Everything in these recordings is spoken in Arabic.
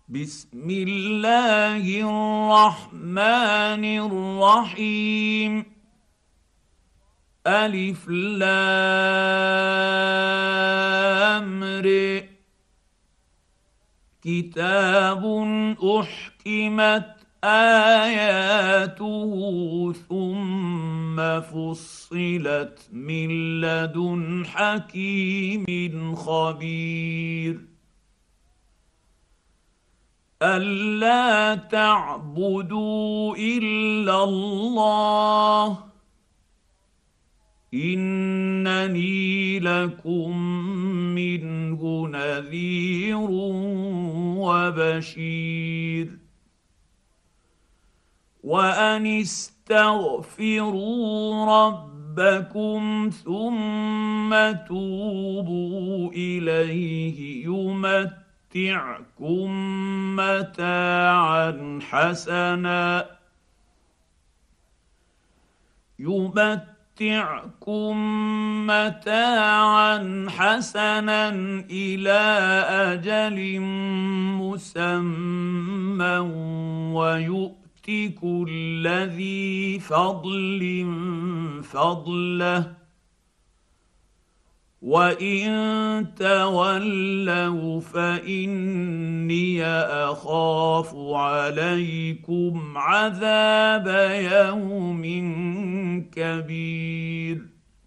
بسم الله الرحمن الرحيم. الف لام ر. كتاب احكمت اياته ثم فصلت من لدن حكيم خبير. الا تعبدوا الا الله انني لكم منه نذير وبشير. وان استغفروا ربكم ثم توبوا اليه يمتعكم متاعا حسنا إلى أجل مسمى ويؤت كل ذي فضل فضله وان تولوا فاني اخاف عليكم عذاب يوم كبير.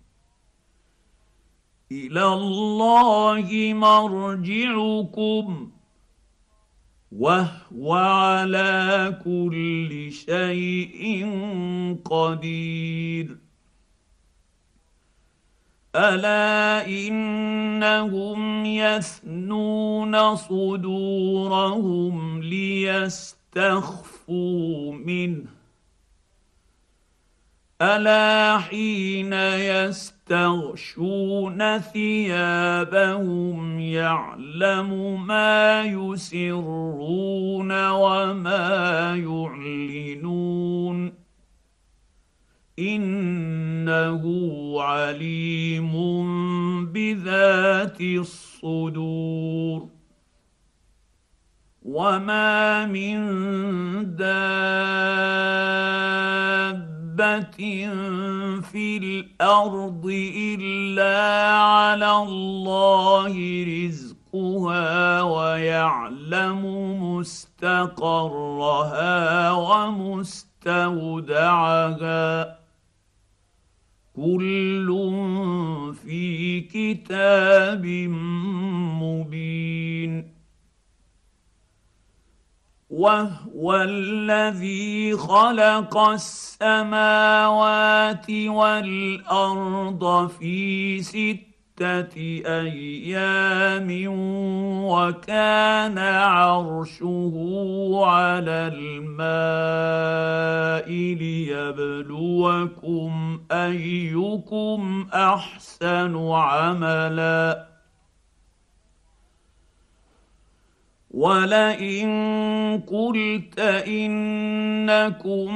الى الله مرجعكم وهو على كل شيء قدير. الا انهم يثنون صدورهم ليستخفوا منه الا حين يستغشون ثيابهم يعلم ما يسرون وما يعلنون انه عليم بذات الصدور. وما من دابه في الارض الا على الله رزقها ويعلم مستقرها ومستودعها كل في كتاب مبين. وهو الذي خلق السماوات والارض في 6 ايام وكان عرشه على الماء ليبلوكم ايكم احسن عملا. ولئن قلت انكم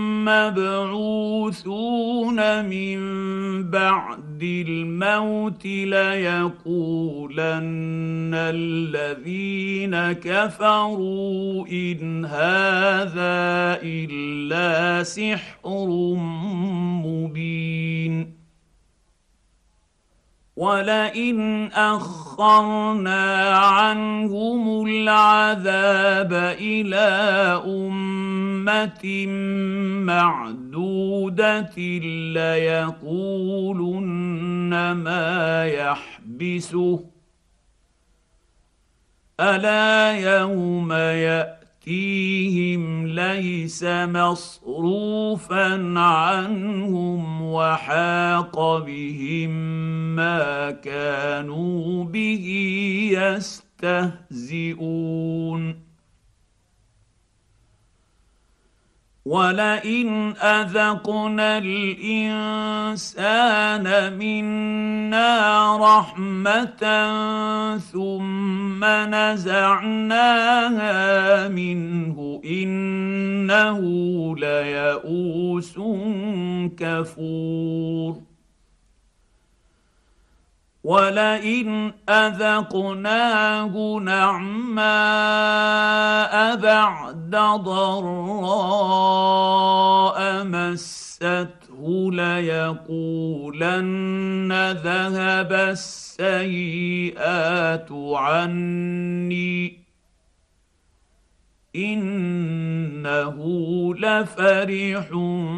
مبعوثون من بعد الموت ليقولن الذين كفروا ان هذا الا سحر مبين. ولئن اخرنا عنهم العذاب الى امه معدوده ليقولن ما يحبسه الا يوم ياتيهم ليس مصروفا عنهم وحاق بهم ما كانوا به يستهزئون. ولئن اذقنا الانسان منا رحمه ثم نزعناها منه انه ليئوس كفور. ولئن اذقناه نعماء بعد ضراء مسته ليقولن ذهب السيئات عني انه لفرح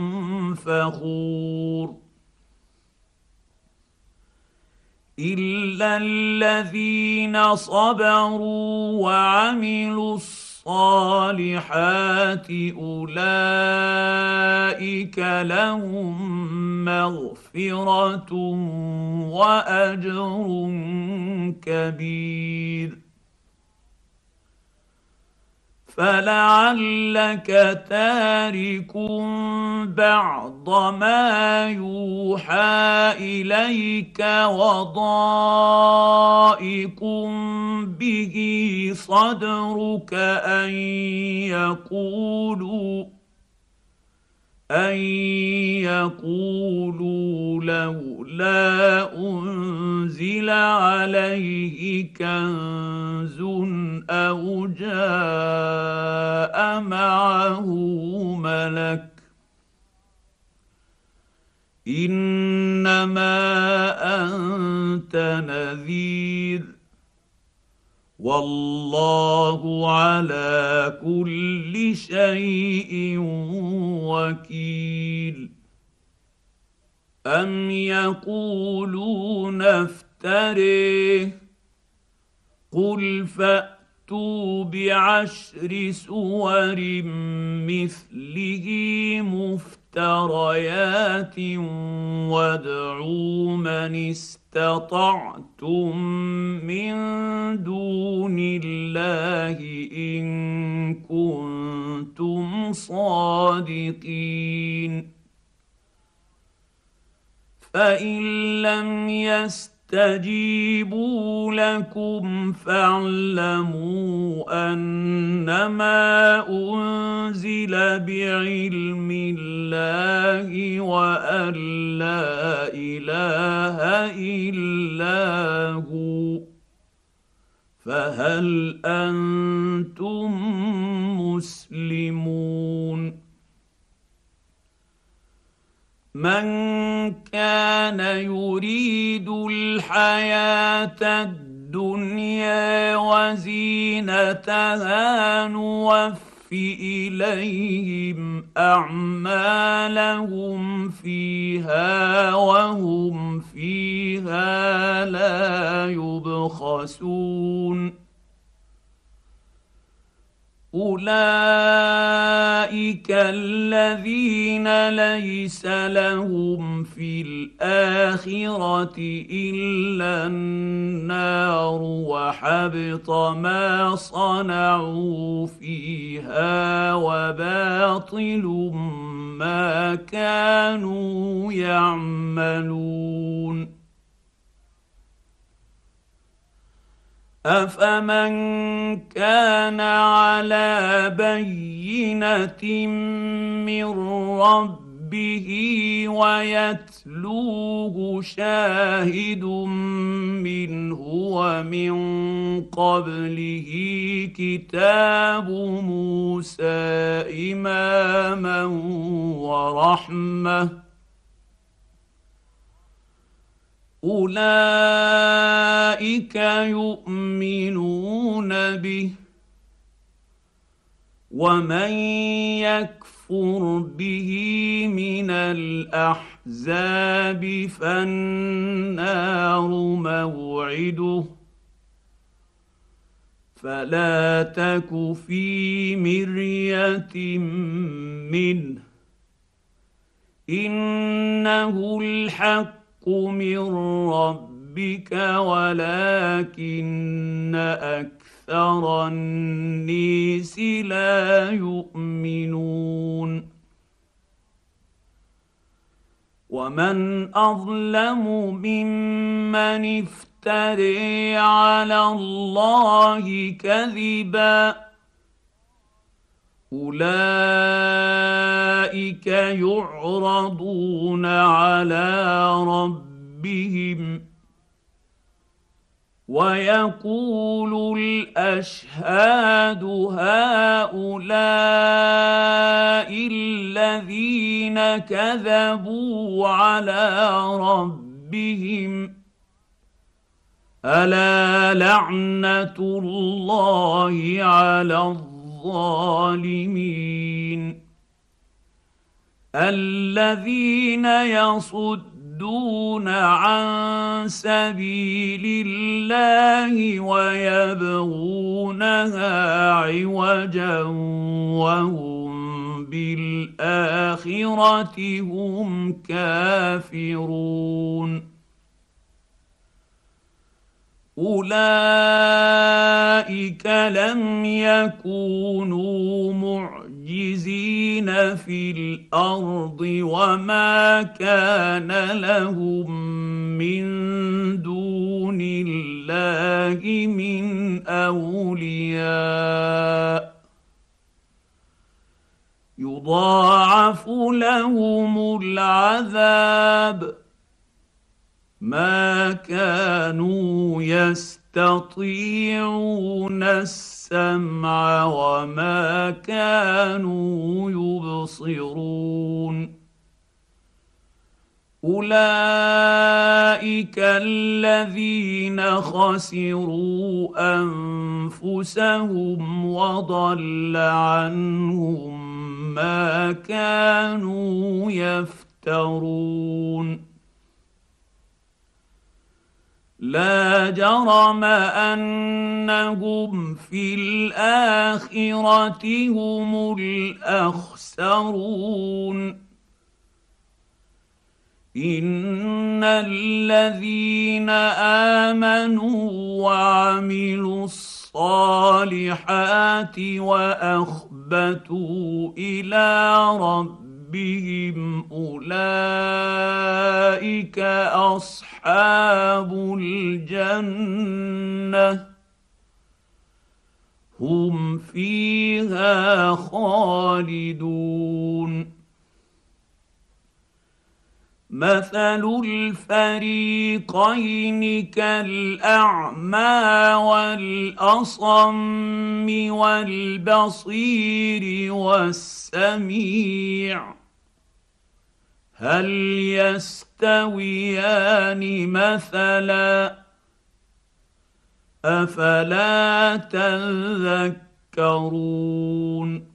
فخور الا الذين صبروا وعملوا الصالحات اولئك لهم مغفره واجر كبير فلعلك تارك بعض ما يوحى اليك وضائق به صدرك أن يقولوا لولا أنزل عليه كنز أو جاء معه ملك إنما أنت نذير والله على كل شيء وكيل أم يقولون افتريه قل فأتوا بعشر سور مثله مفتريات وادعوا من استطعتم من دون الله إن كنتم صادقين فإن لم يستجيبوا لكم فاعلموا أنما أنزل بعلم الله وأن لا إله إلا هو فهل أنتم مسلمون من كان يريد الحياة الدنيا وزينتها نوف إليهم أعمالهم فيها وهم فيها لا يبخسون أولئك الذين ليس لهم في الآخرة إلا النار وحبط ما صنعوا فيها وباطل ما كانوا يعملون أفمن كان على بينة من ربه ويتلوه شاهد منه ومن قبله كتاب موسى إماما ورحمة أولئك يؤمنون به ومن يكفر به من الأحزاب فالنار موعده فلا تك في مرية منه إنه الحق من ربك ولكن أكثر الناس لا يؤمنون ومن أظلم ممن افتري على الله كذبا أولئك يعرضون على ربهم ويقول الاشهاد هؤلاء الذين كذبوا على ربهم الا لعنه الله على الظالمين الذين يصدون عن سبيل الله ويبغونها عوجا وهم بالاخره هم كافرون اولئك لم يكونوا معجزين في الارض وما كان لهم من دون الله من اولياء يضاعف لهم العذاب ما كانوا يستطيعون السمع وما كانوا يبصرون اولئك الذين خسروا انفسهم وضل عنهم ما كانوا يفترون لا جرم انهم في الاخره هم الاخسرون ان الذين امنوا وعملوا الصالحات واخبتوا الى ربهم اولئك اصحاب الجنه هم فيها خالدون مثل الفريقين كالاعمى والاصم والبصير والسميع هل يستويان مثلا افلا تذكرون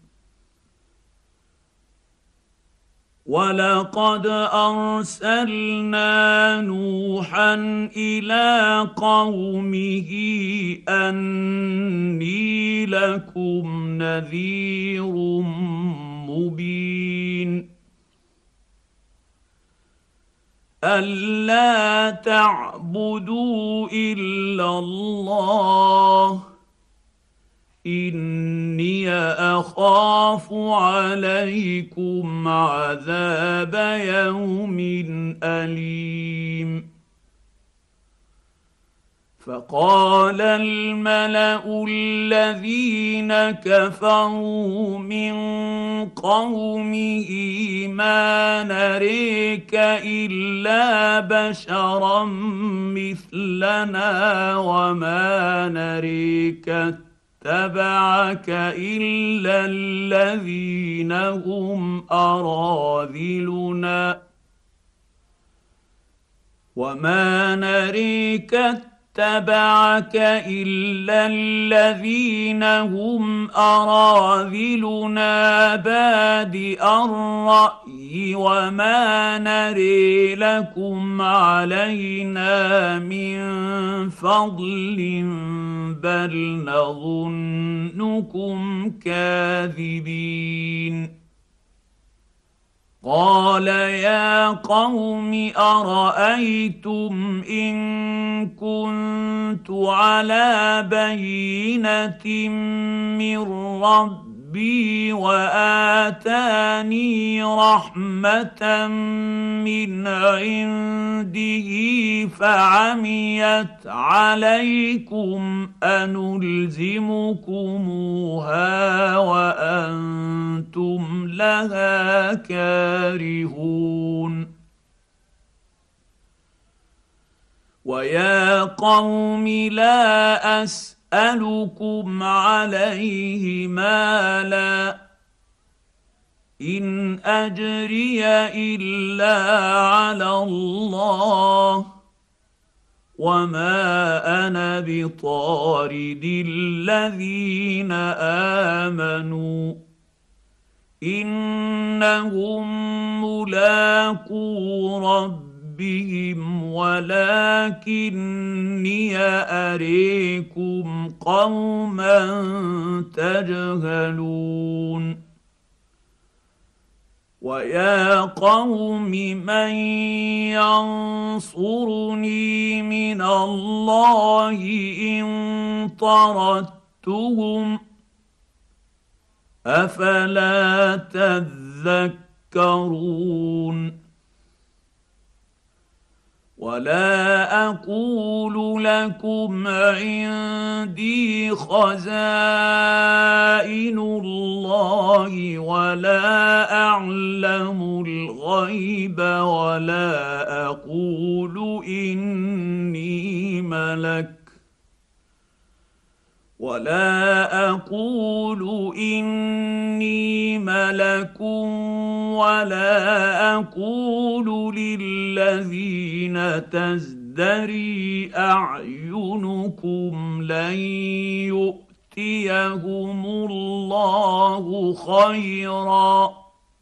ولقد ارسلنا نوحا الى قومه اني لكم نذير مبين الا تعبدوا الا الله اني اخاف عليكم عذاب يوم اليم فقال الملا الذين كفروا من قومه ما نريك الا بشرا مثلنا وما نريك اتبعك الا الذين هم اراذلنا وما نريك اتبعك الا الذين هم اراذلنا بادئ الراي وما نري لكم علينا من فضل بل نظنكم كاذبين قال يا قوم ارايتم ان كنت على بينه من ربي واتاني رحمه من عنده فعميت عليكم انلزمكموها وانتم لها كارهون ويا قوم لا اسالكم عليه مالا ان اجري الا على الله وما انا بطارد الذين امنوا انهم ملاقو ربهم ولكني اريكم قوما تجهلون ويا قوم من ينصرني من الله ان طردتهم افلا تذكرون ولا اقول لكم عندي خزائن الله ولا اعلم الغيب ولا اقول اني ملك ولا اقول للذين تزدري اعينكم لن يؤتيهم الله خيرا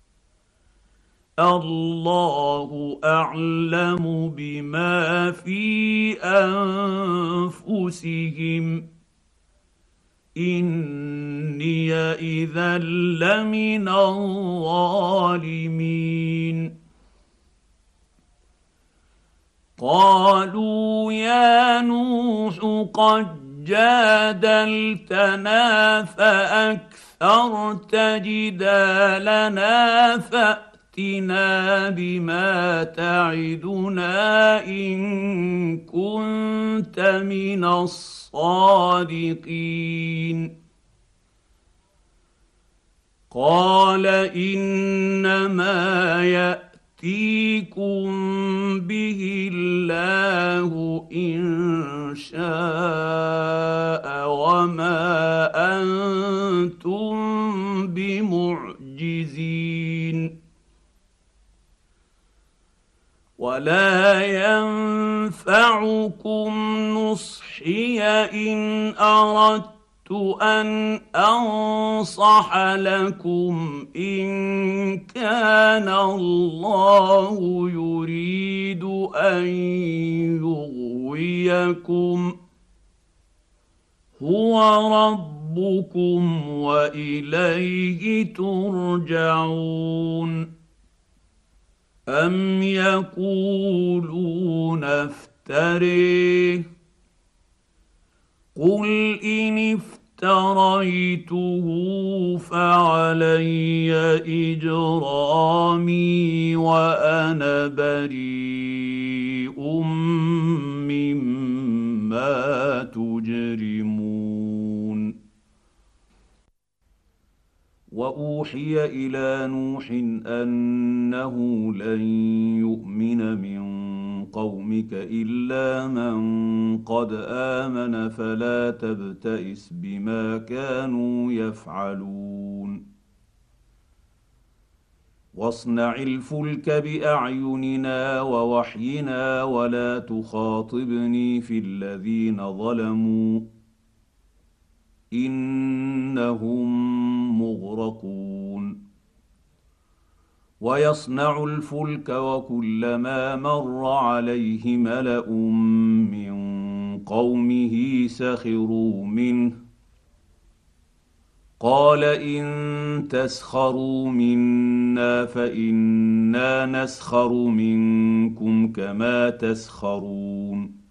الله اعلم بما في انفسهم اني اذا لمن الظالمين قالوا يا نوح قد جادلتنا فاكثرت جدالنا فاتنا بما تعدنا ان كنت من الصادقين قال انما ياتيكم به الله ان شاء وما انتم بمعجزين ولا ينفعكم نصحي ان اردت ان انصح لكم ان كان الله يريد ان يغويكم هو ربكم واليه ترجعون أم يقولون افتريه قل إن افتريته فعلي إجرامي وأنا بريء مما تجرمون واوحي الى نوح انه لن يؤمن من قومك الا من قد امن فلا تبتئس بما كانوا يفعلون واصنع الفلك باعيننا ووحينا ولا تخاطبني في الذين ظلموا انهم مغرقون ويصنع الفلك وكلما مر عليه ملا من قومه سخروا منه قال ان تسخروا منا فانا نسخر منكم كما تسخرون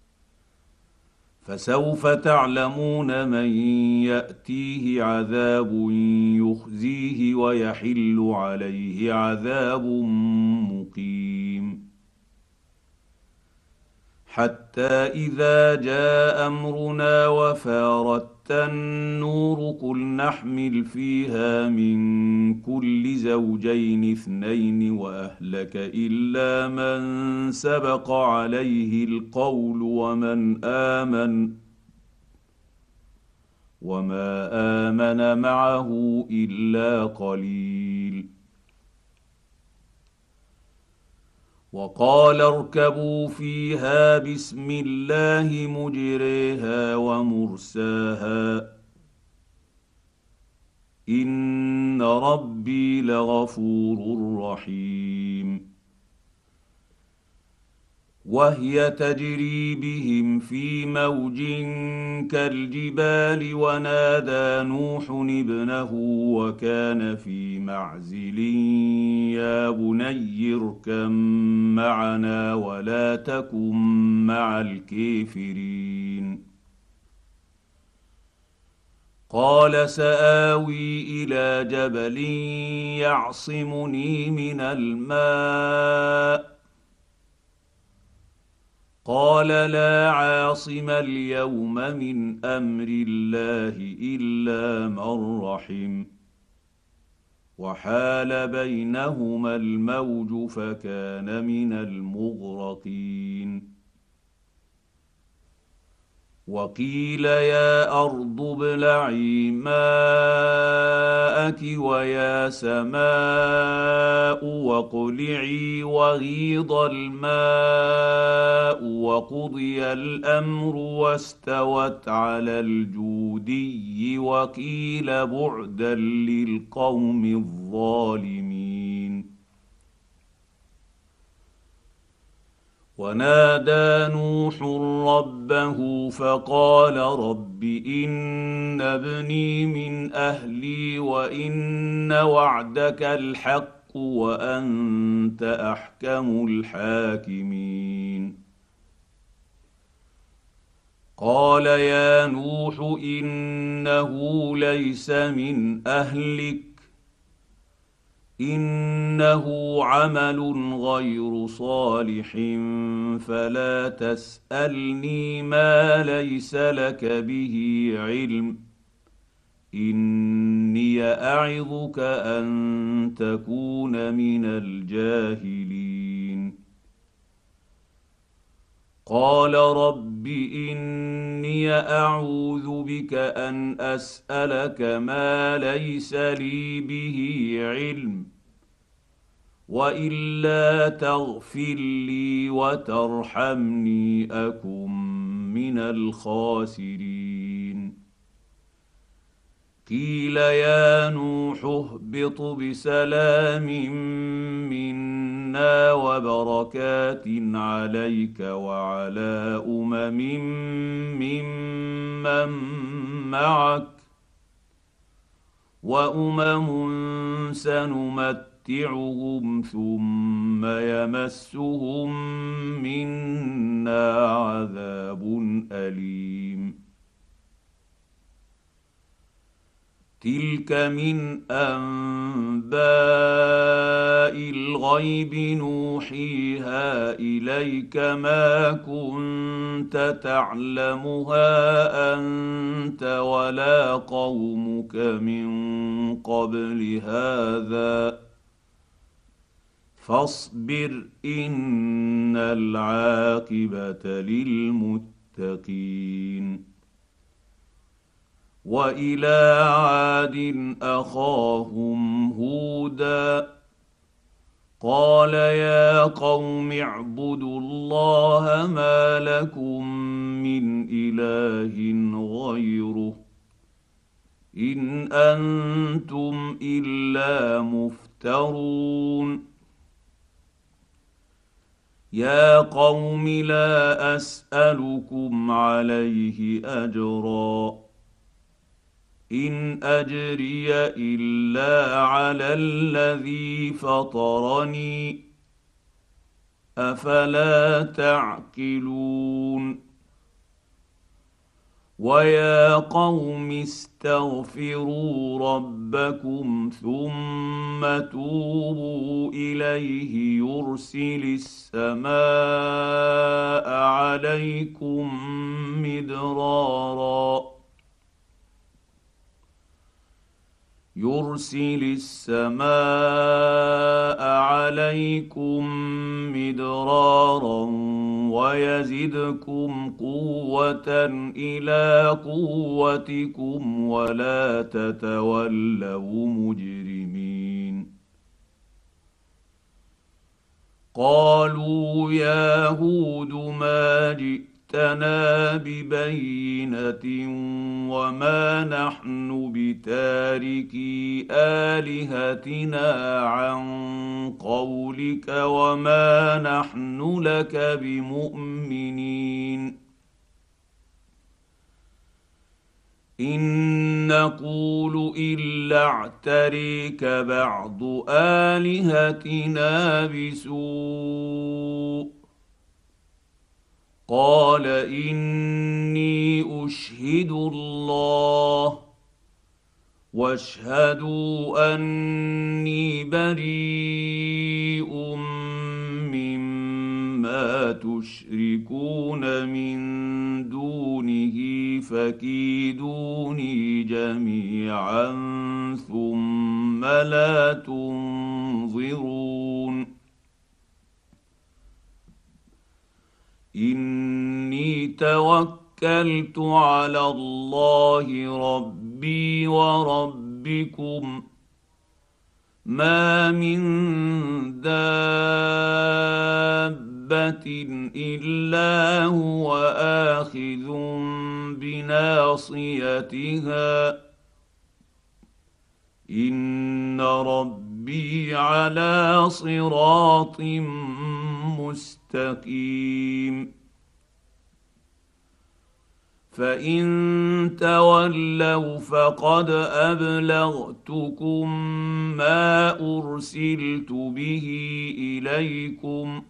فسوف تعلمون من ياتيه عذاب يخزيه ويحل عليه عذاب مقيم حتى اذا جاء امرنا وفارت النور قل نحمل فيها من كل زوجين اثنين واهلك الا من سبق عليه القول وما امن معه الا قليل. وقال اركبوا فيها بسم الله مجريها ومرساها ان ربي لغفور رحيم. وهي تجري بهم في موج كالجبال ونادى نوح ابنه وكان في معزل يا بني اركب معنا ولا تكن مع الكافرين. قال سآوي إلى جبل يعصمني من الماء قال لا عاصم اليوم من امر الله الا من رحم وحال بينهما الموج فكان من المغرقين. وقيل يا ارض ابلعي ماءك ويا سماء واقلعي وغيض الماء وقضي الامر واستوت على الجودي وقيل بعدا للقوم الظالمين. ونادى نوح ربه فقال رب إن ابني من أهلي وإن وعدك الحق وأنت أحكم الحاكمين. قال يا نوح إنه ليس من أهلك إنه عمل غير صالح فلا تسألني ما ليس لك به علم إني أعظك أن تكون من الجاهلين. قال رب إني أعوذ بك أن أسألك ما ليس لي به علم وإلا تغفر لي وترحمني أكن من الخاسرين. قيل يا نوح اهبط بسلام منا وبركات عليك وعلى ممن معك سنمتعهم ثم يمسهم منا عذاب أليم. تلك من أنباء الغيب نوحيها إليك ما كنت تعلمها أنت ولا قومك من قبل هذا فاصبر إن العاقبة للمتقين. وإلى عاد أخاهم هودا قال يا قوم اعبدوا الله ما لكم من إله غيره إن أنتم إلا مفترون. يا قوم لا أسألكم عليه أجرا إن أجري إلا على الذي فطرني أفلا تعقلون. ويا قوم استغفروا ربكم ثم توبوا إليه يرسل السماء عليكم مدرارا يرسل السماء عليكم مدرارا ويزدكم قوه الى قوتكم ولا تتولوا مجرمين. قالوا يا هود ما جئتنا ببينه وما نحن بتاركي الهتنا عن قولك وما نحن لك بمؤمنين. إن نقول إلا اعتريك بعض آلهتنا بسوء. قال إني أشهد الله واشهدوا أني بريء مما تشركون من دونه فكيدوني جميعا ثم لا تنظرون. إني توكلت على الله ربي وربكم ما من دابة إلا هو آخذ بناصيتها إن ربي على صراط مستقيم. فإن تولوا فقد أبلغتكم ما أرسلت به إليكم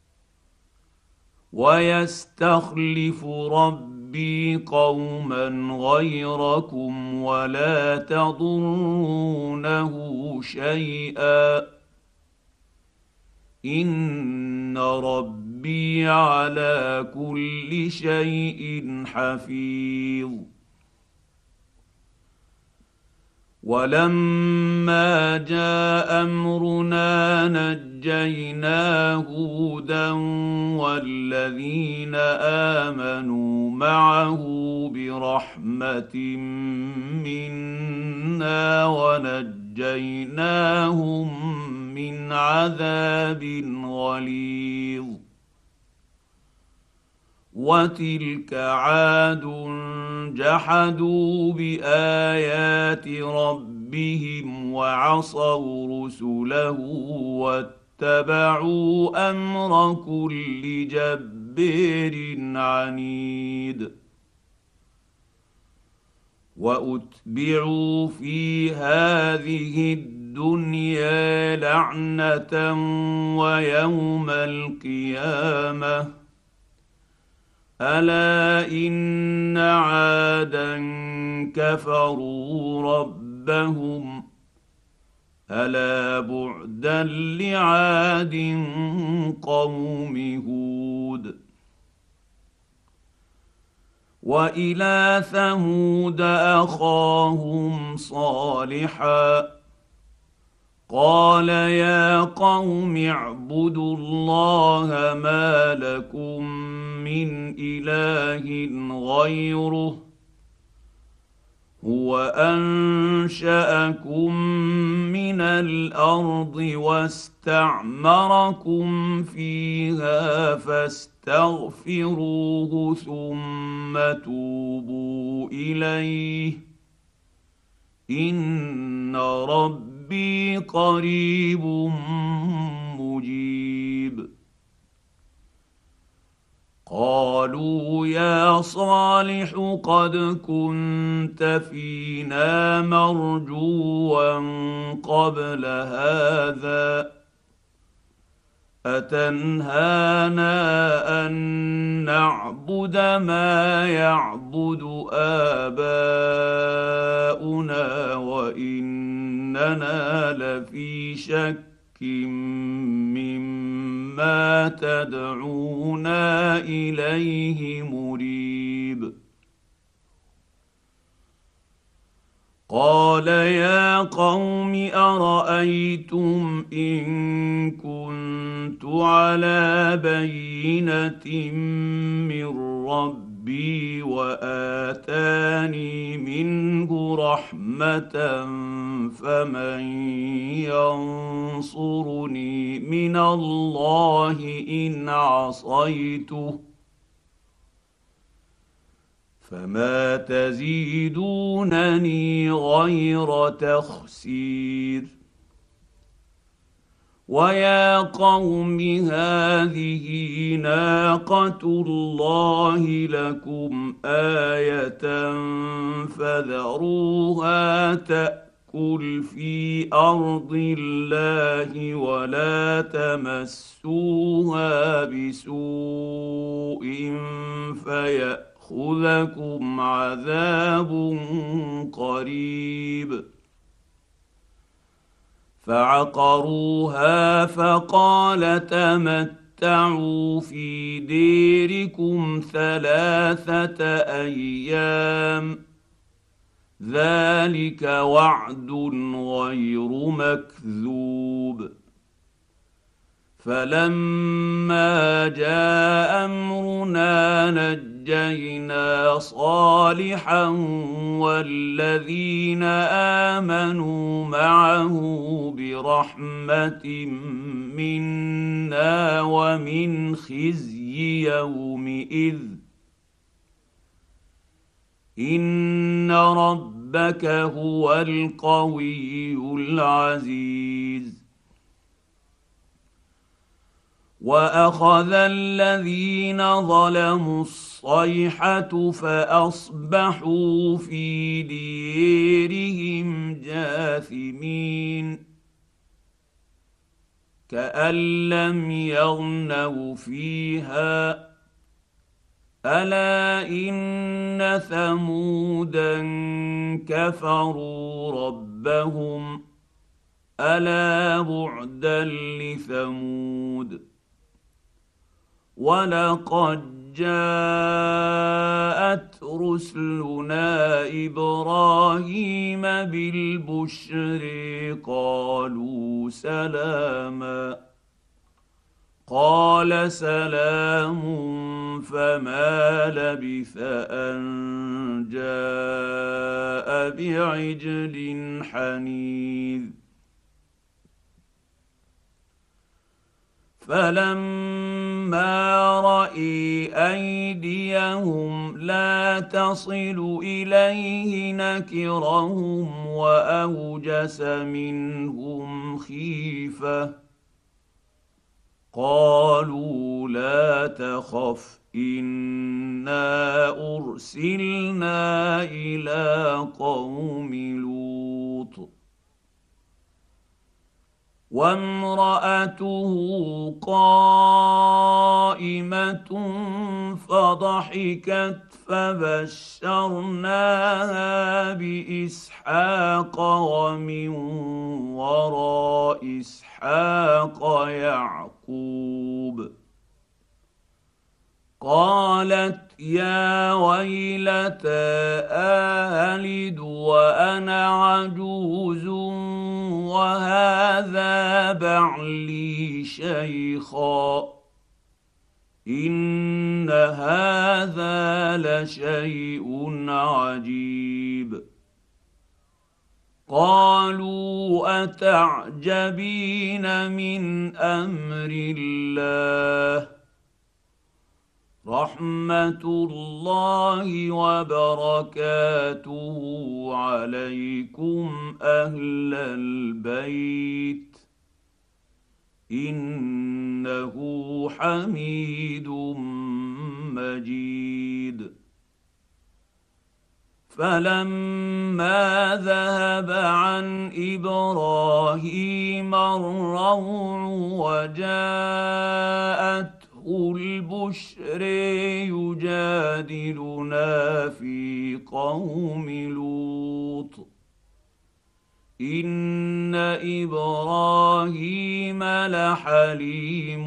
ويستخلف ربي قوما غيركم ولا تضرونه شيئا إن ربي على كل شيء حفيظ. ولما جاء أمرنا نجينا هودا والذين آمنوا معه برحمة منا ونجيناهم من عذاب غليظ. وتلك عاد جحدوا بآيات ربهم وعصوا رسله واتبعوا أمر كل جبار عنيد. وأتبعوا في هذه الدنيا لعنة ويوم القيامة ألا إن عادا كفروا ربهم ألا بعدا لعاد قوم هود. وإلى ثمود أخاهم صالحا قال يا قوم اعبدوا الله ما لكم من إله غيره هو أنشأكم من الأرض واستعمركم فيها فاستغفروه ثم توبوا إليه إن ربي قريب مجيب. قالوا يا صالح قد كنت فينا مرجوا قبل هذا أتنهانا أن نعبد ما يعبد آباؤنا وإننا لفي شك مما تدعونا إليه مريب. قال يا قوم ارايتم ان كنت على بينه من ربي واتاني منه رحمه فمن ينصرني من الله ان عصيته فما تزيدونني غير تخسير. ويا قوم هذه ناقه الله لكم ايه فذروها تاكل في ارض الله ولا تمسوها بسوء فيأخذكم عذاب قريب. فعقروها فقال تمتعوا في ديركم 3 ايام ذلك وعد غير مكذوب. فلما جاء امرنا نجينا صالحا والذين امنوا معه برحمه منا ومن خزي يومئذ ان ربك هو القوي العزيز. واخذ الذين ظلموا الصيحه فاصبحوا في ديرهم جاثمين كأن لم يغنوا فيها الا ان ثمودا كفروا ربهم الا بعدا لثمود. ولقد جاءت رسلنا ابراهيم بالبشر قالوا سلاما قال سلام فما لبث ان جاء بعجل حنيذ. فلما راى ايديهم لا تصل اليه نكرهم واوجس منهم خيفه قالوا لا تخف انا ارسلنا الى قوم لوط وامراته قائمه فضحكت فبشرناها باسحاق ومن وراء اسحاق يعقوب. قالت يا ويلتى ألد وأنا عجوز وهذا بعلي شيخا إن هذا لشيء عجيب. قالوا أتعجبين من أمر الله رحمه الله وبركاته عليكم اهل البيت انه حميد مجيد. فلما ذهب عن ابراهيم الروع وجاءت البشر يجادلنا في قوم لوط ان ابراهيم لحليم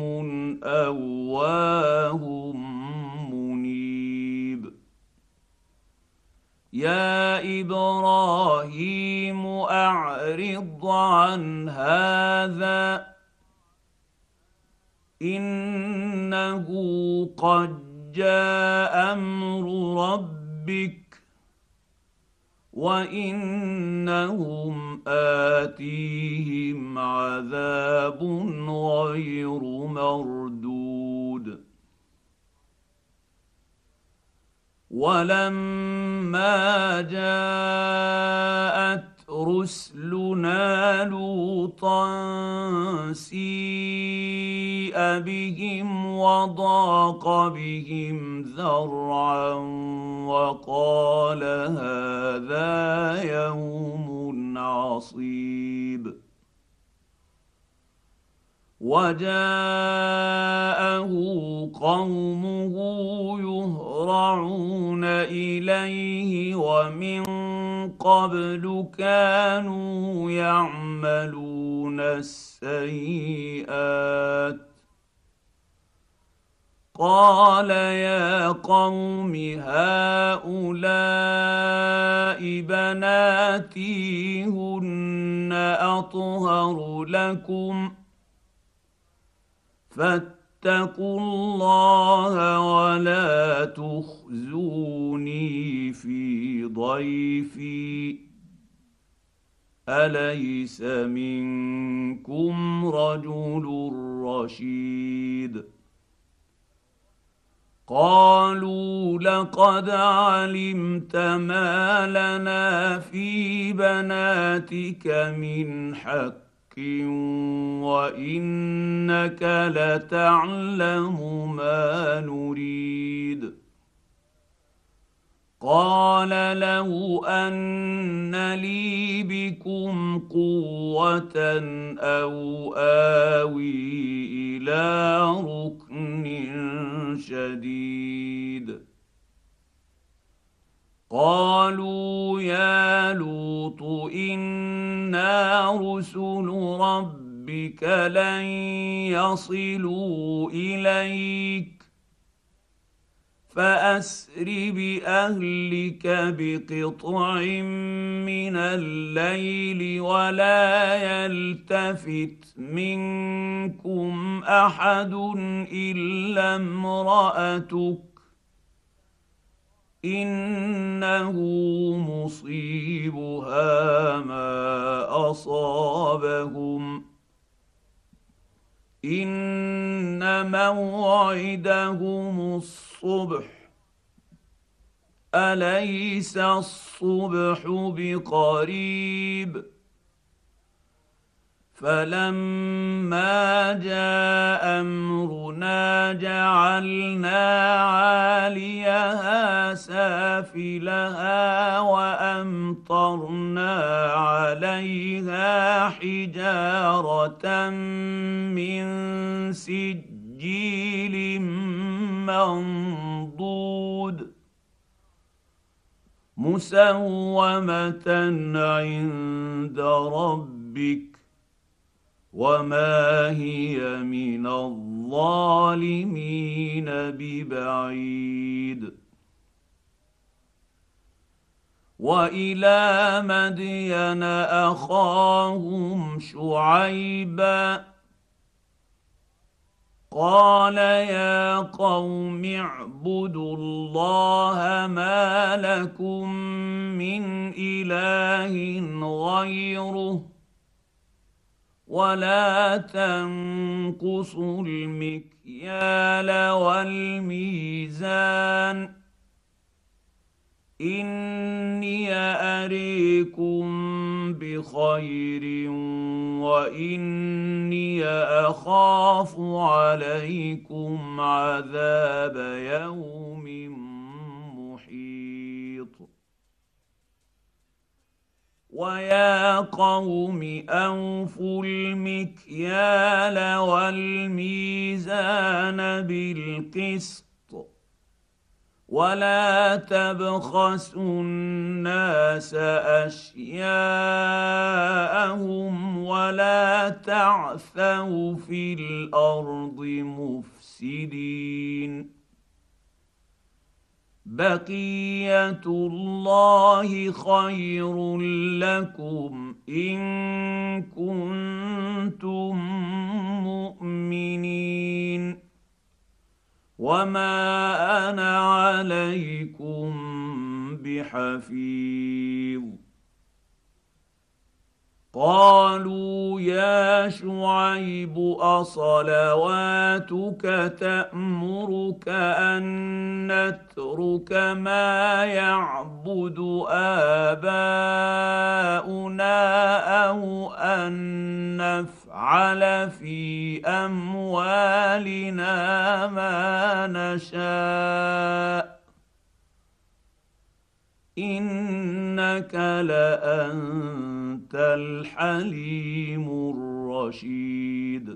اواه منيب. يا ابراهيم اعرض عن هذا انه قد جاء امر ربك وانهم اتيهم عذاب غير مردود ولما جاءت رسلنا لوطا سيء بهم وضاق بهم ذرعا وقال هذا يوم عصيب وجاءه قومه يهرعون اليه ومن قبل كانوا يعملون السيئات قال يا قوم هؤلاء بناتي هن اطهر لكم فاتقوا الله ولا تخزوني في ضيفي اليس منكم رجل رشيد قالوا لقد علمت ما لنا في بناتك من حق وانك لتعلم ما نريد قال لو ان لي بكم قوه او اوي الى ركن شديد قالوا يا لوط انا رسل ربك لن يصلوا اليك فاسر باهلك بقطع من الليل ولا يلتفت منكم احد الا امراتك انه مصيبها ما اصابهم ان موعدهم الصبح اليس الصبح بقريب فلما جاء امرنا جعلنا عاليها سافلها وامطرنا عليها حجاره من سجيل منضود مسومه عند ربك وما هي من الظالمين ببعيد والى مدين اخاهم شعيبا قال يا قوم اعبدوا الله ما لكم من اله غيره ولا تنقصوا المكيال والميزان اني اريكم بخير واني اخاف عليكم عذاب يوم محيط ويا قوم اوفوا المكيال والميزان بالقسط ولا تبخسوا الناس اشياءهم ولا تعثوا في الارض مفسدين بقيه الله خير لكم ان كنتم مؤمنين وما انا عليكم بحفيظ. قالوا يا شعيب اصلواتك تامرك ان نترك ما يعبد اباؤنا او ان نفعل في اموالنا ما نشاء انك لانت الحليم الرشيد.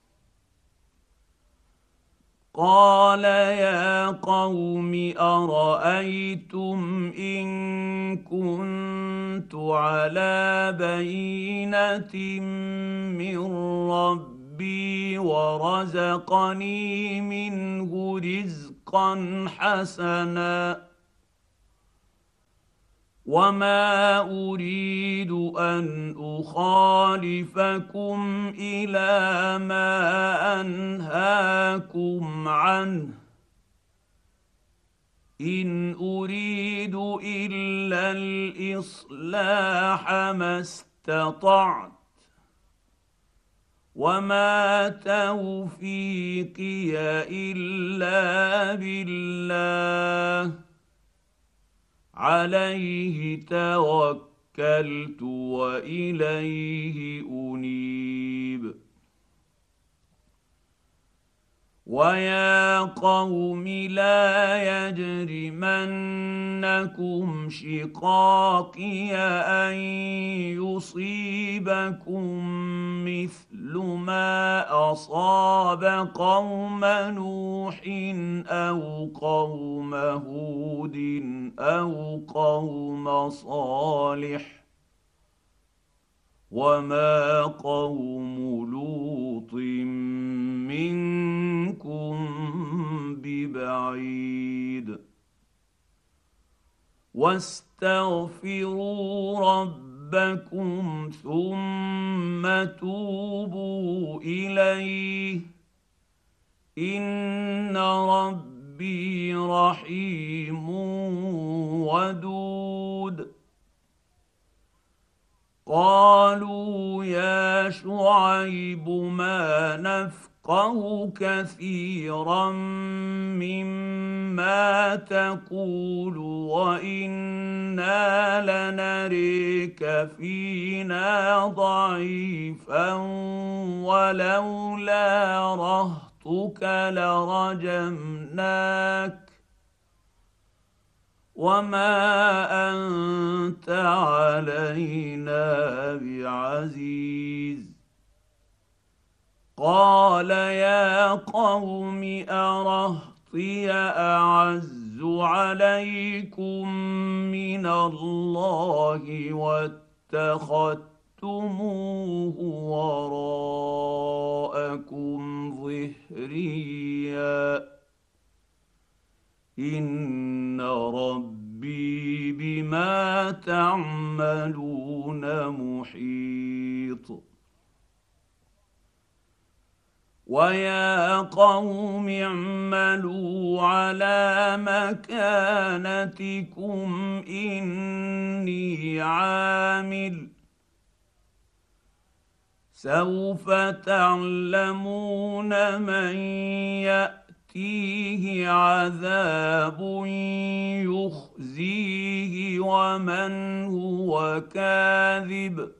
قال يا قوم ارايتم ان كنت على بينه من ربي ورزقني منه رزقا حسنا وما اريد ان اخالفكم الى ما انهاكم عنه ان اريد الا الاصلاح ما استطعت وما توفيقي الا بالله عليه توكلت واليه انيب. ويا قوم لا يجرمنكم شقاقي ان يصيبكم مثل ما اصاب قوم نوح او قوم هود او قوم صالح وما قوم لوط منكم ببعيد. واستغفروا ربكم ثم توبوا اليه ان ربي رحيم ودود. قالوا يا شعيب ما نفقه كثيرا مما تقول وانا لنريك فينا ضعيفا ولولا رهطك لرجمناك وما انت علينا بعزيز. قال يا قوم ارهطي اعز عليكم من الله واتخذتموه وراءكم ظهريا ان ربي بما تعملون محيط. ويا قوم اعملوا على مكانتكم اني عامل سوف تعلمون من يأتيه عذاب يخزيه ومن هو كاذب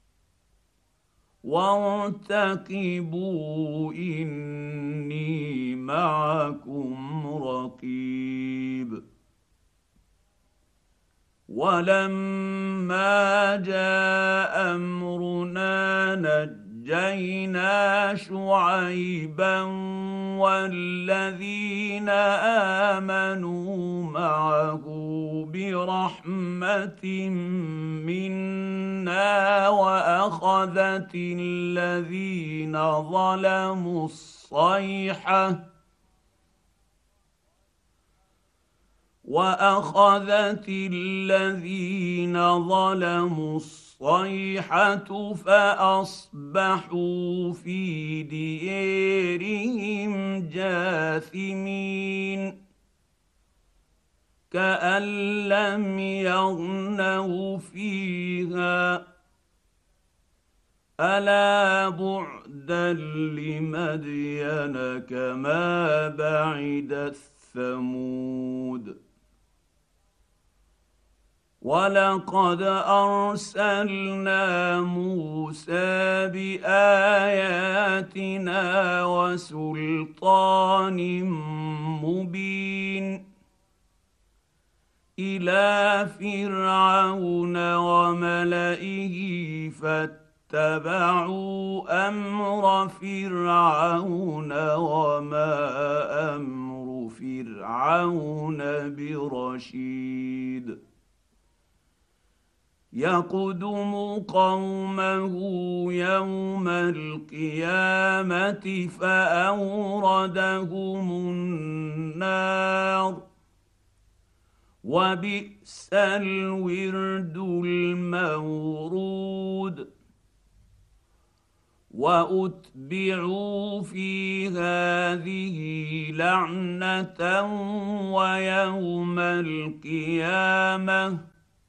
وارتقبوا إني معكم رقيب. ولما جاء أمرنا نجينا شعيبا والذين آمنوا معه برحمة منا وأخذت الذين ظلموا الصيحة واخذت الذين ظلموا الصيحه فاصبحوا في ديارهم جاثمين كأن لم يغنوا فيها ألا بعدا لمدين كما بعدت ثمود ولقد أرسلنا موسى بآياتنا وسلطان مبين إلى فرعون وملئه فاتبعوا أمر فرعون وما أمر فرعون برشيد يقدم قومه يوم القيامة فأوردهم النار وبئس الورد المورود وأتبعوا في هذه لعنة ويوم القيامة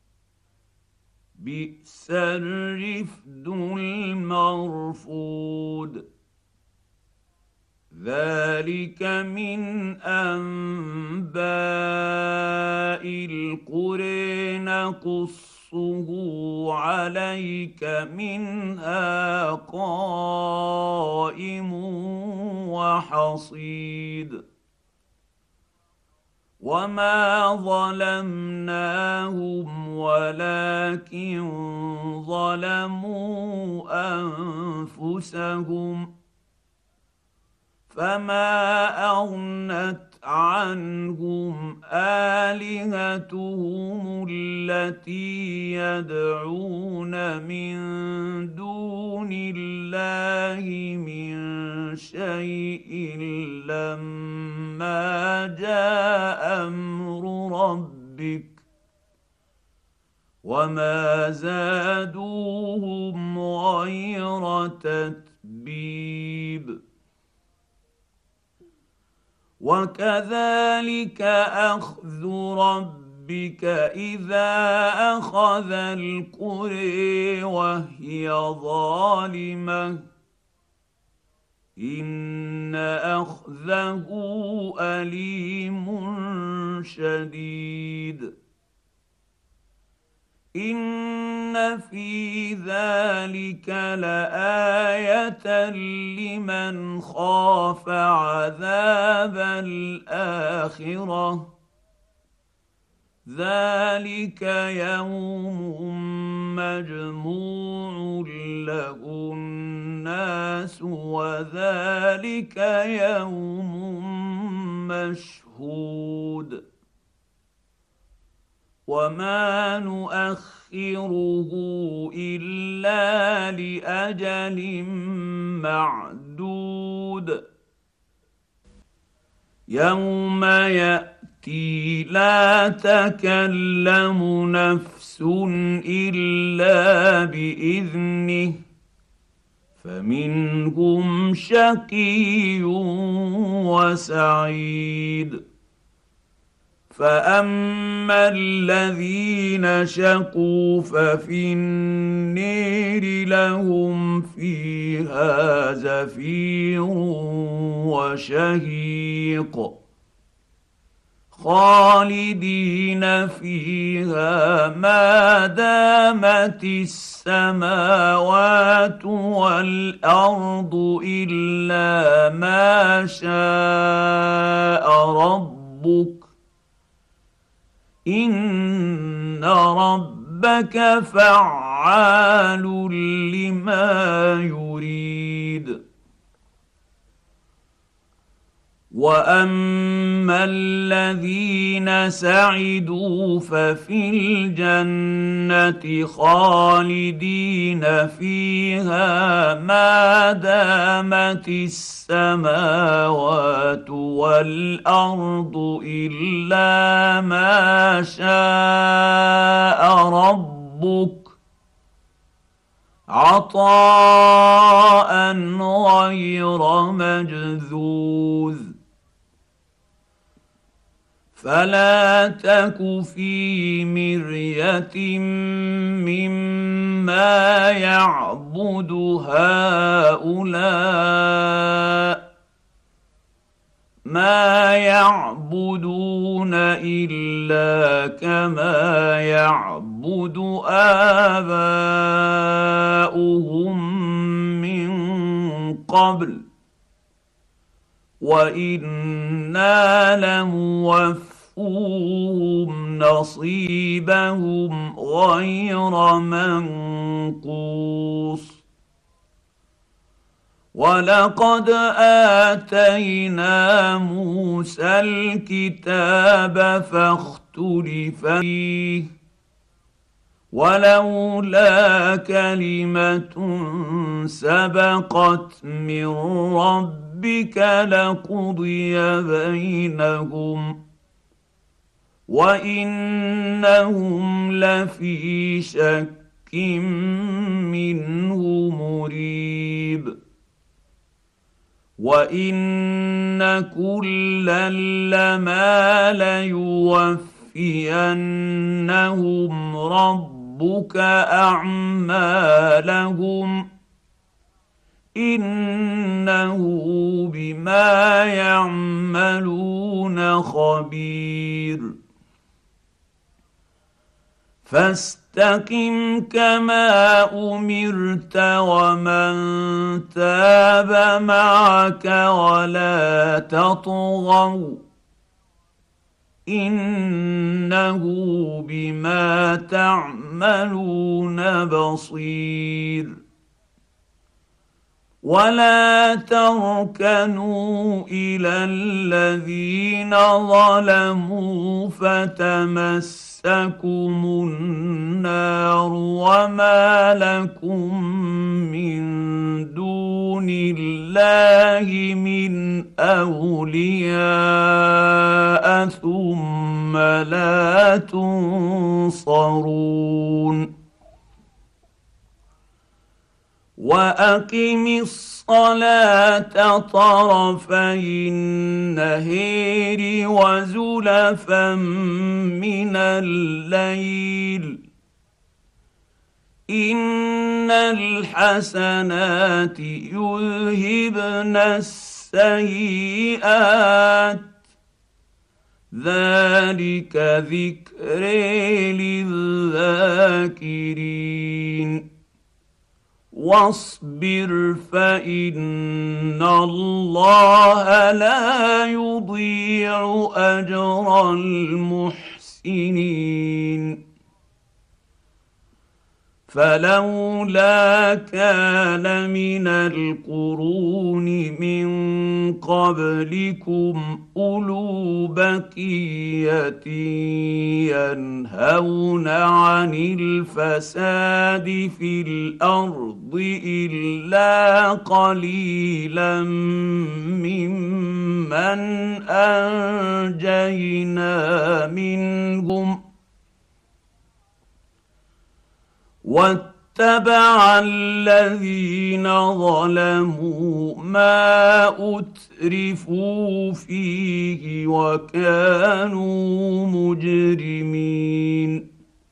بئس الرفد المرفود ذلك من أنباء القرى نقصه عليك منها قائم وحصيد وما ظلمناهم ولكن ظلموا أنفسهم فما أغنت عنهم آلهتهم التي يدعون من دون الله من شيء لما جاء أمر ربك وما زادوهم غير تتبيب وكذلك أخذ ربك إذا أخذ القرى وهي ظالمة إن أخذه أليم شديد إن في ذلك لآية لمن خاف عذاب الآخرة ذلك يوم مجموع له الناس وذلك يوم مشهود وما نؤخره إلا لأجل معدود يوم يأتي لا تكلم نفس إلا بإذنه فمنهم شقي وسعيد فأما الذين شقوا ففي النير لهم فيها زفير وشهيق خالدين فيها ما دامت السماوات والأرض إلا ما شاء ربك إن ربك فعال لما يريد واما الذين سعدوا ففي الجنه خالدين فيها ما دامت السماوات والارض الا ما شاء ربك عطاء غير مجذوذ فلا تك في مريه مما يعبد هؤلاء ما يعبدون الا كما يعبد اباؤهم من قبل وانا لموفوهم نصيبهم غير منقوص ولقد اتينا موسى الكتاب فاختلف فيه ولولا كلمه سبقت من ربك لقضي بينهم وانهم لفي شك منه مريب وان كلا لما ليوفينهم ربك اعمالهم انه بما يعملون خبير فاستقم كما امرت ومن تاب معك ولا تطغوا انه بما تعملون بصير ولا تركنوا الى الذين ظلموا فتمسكم النار وما لكم من دون الله من اولياء ثم لا تنصرون واقم الصلاه طرفي النهار وزلفا من الليل ان الحسنات يذهبن السيئات ذلك ذكر للذاكرين واصبر فان الله لا يضيع اجر المحسنين فلولا كان من القرون من قبلكم اولو بقيه ينهون عن الفساد في الارض الا قليلا ممن انجينا منهم واتبع الذين ظلموا ما اترفوا فيه وكانوا مجرمين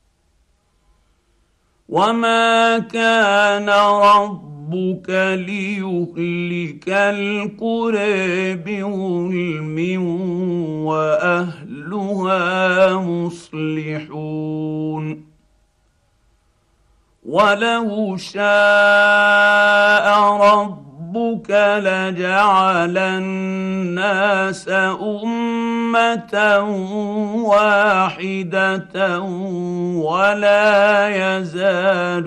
وما كان ربك ليهلك القرى بظلم واهلها مصلحون ولو شاء ربك لجعل الناس امه واحده ولا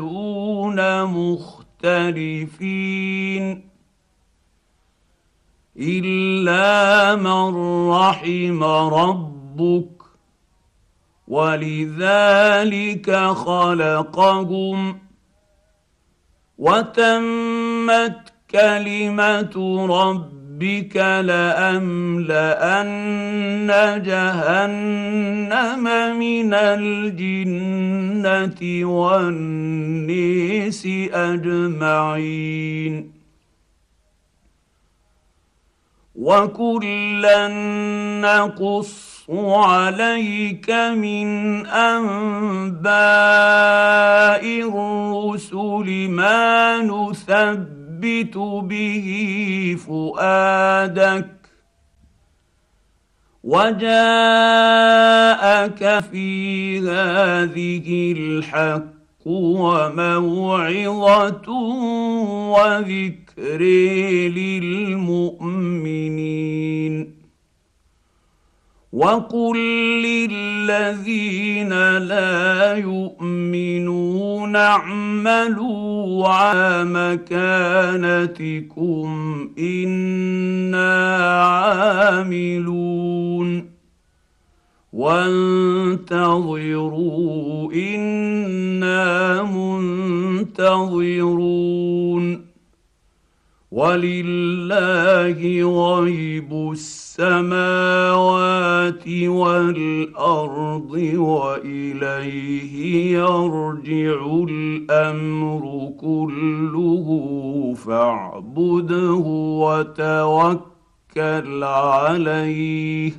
يزالون مختلفين الا من رحم ربك ولذلك خلقهم وتمت كلمه ربك لأملأن جهنم من الجنة والناس أجمعين وكلا نقص عليك من أنباء الرسل ما نثبت به فؤادك وجاءك في هذه الحق وموعظة وذكر للمؤمنين وقل للذين لا يؤمنون اعملوا على مكانتكم إنا عاملون وانتظروا إنا منتظرون ولله غيب السماوات والأرض وإليه يرجع الأمر كله فاعبده وتوكل عليه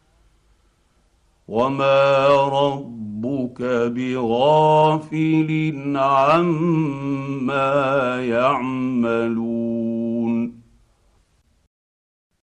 وما ربك بغافل عما يعملون